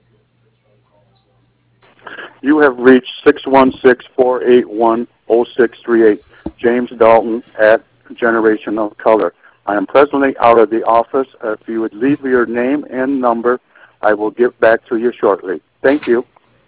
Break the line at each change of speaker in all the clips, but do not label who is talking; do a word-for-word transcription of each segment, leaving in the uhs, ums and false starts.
You have reached six one six, four eight one, zero six three eight. James Dalton at Generation of Color. I am presently out of the office. If you would leave your name and number, I will get back to you shortly. Thank you.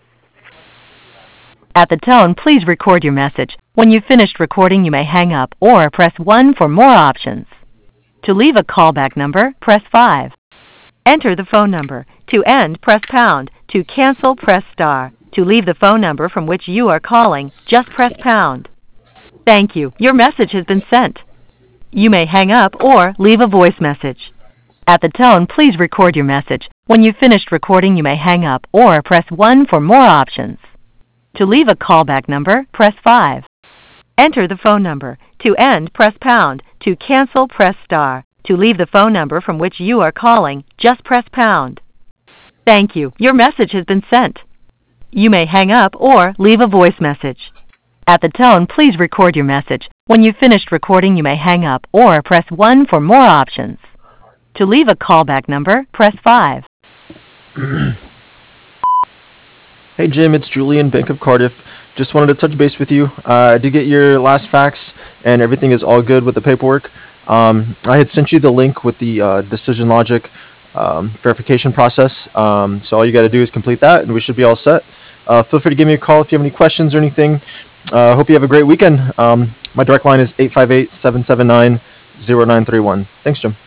At the tone, please record your message. When you've finished recording, you may hang up or press one for more options. To leave a callback number, press five. Enter the phone number. To end, press pound. To cancel, press star. To leave the phone number from which you are calling, just press pound. Thank you. Your message has been sent. You may hang up or leave a voice message. At the tone, please record your message. When you've finished recording, you may hang up or press one for more options. To leave a callback number, press five. Enter the phone number. To end, press pound. To cancel, press star. To leave the phone number from which you are calling, just press pound. Thank you. Your message has been sent. You may hang up or leave a voice message. At the tone, please record your message. When you've finished recording, you may hang up or press one for more options. To leave a callback number, press five.
Hey Jim, it's Julian, Bank of Cardiff. Just wanted to touch base with you. Uh, I did get your last fax, and everything is all good with the paperwork. Um, I had sent you the link with the uh, Decision Logic um, verification process. Um, so all you got to do is complete that, and we should be all set. Uh, feel free to give me a call if you have any questions or anything. I uh, hope you have a great weekend. Um, my direct line is eight five eight, seven seven nine, zero nine three one. Thanks, Jim.